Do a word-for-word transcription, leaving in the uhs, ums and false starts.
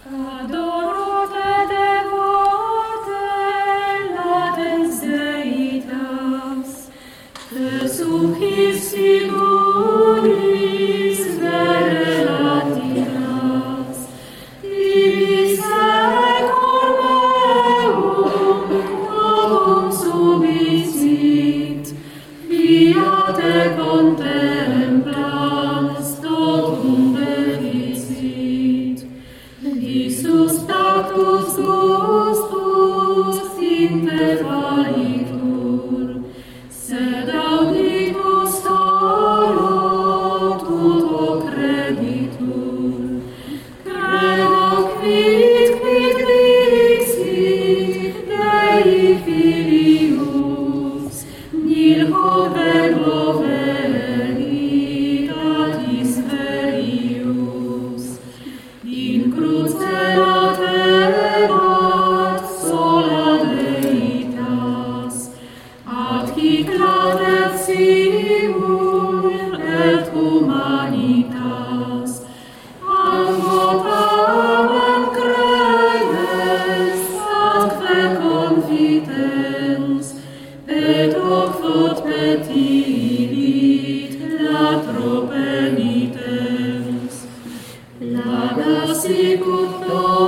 Adoro te devote, latens Deitas, te sucis figuris vere latinas, divis secor meum, quum subicit, via te contemplans, totum deficit. Iisus status gustus in te valitur, sed auditus solo tuto creditur. Credo quid quid dixit Dei Filius, nil verbo veritatis verius. In cruce laterat sola Deitas, ad hic latet simul et humanitas, ammotabam credes, atque confitens, et hoc vot petilit latro penitens. Laga sicut